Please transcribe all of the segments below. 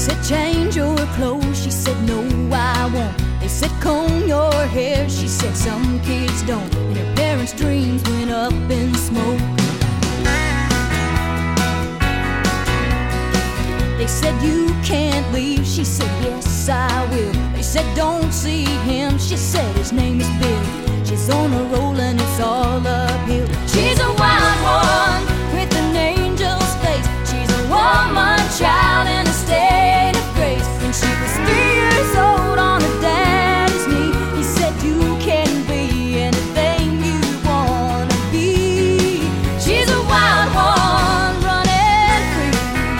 said, change your clothes. She said, no, I won't. They said, comb your hair. She said, some kids don't. And her parents' dreams went up in smoke. They said, you can't leave. She said, yes, I will. They said, don't see him. She said, his name is Bill. She's on a roll and it's all uphill. She's a wild one with an angel's face. She's a woman child in a state of grace. When she was 3 years old on her daddy's knee, he said, you can be anything you wanna be. She's a wild one running free.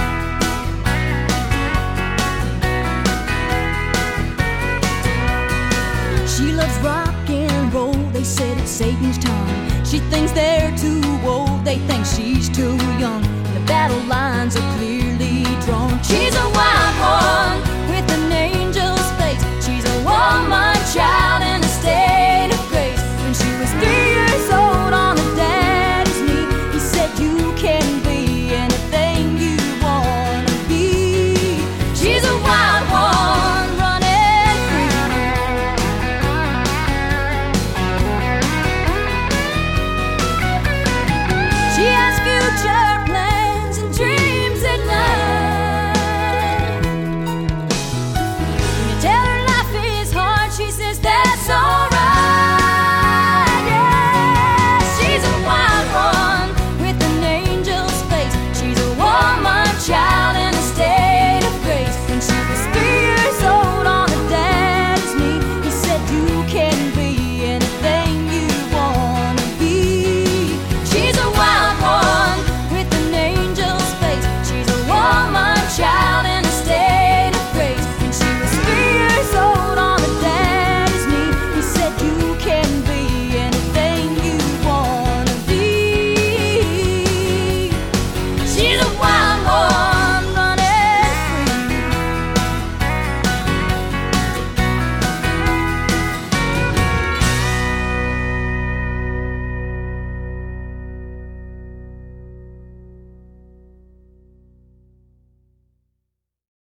She loves rock and roll. They said it's Satan's tongue. She thinks they're too old. They think she's too young. The battle lines are clear.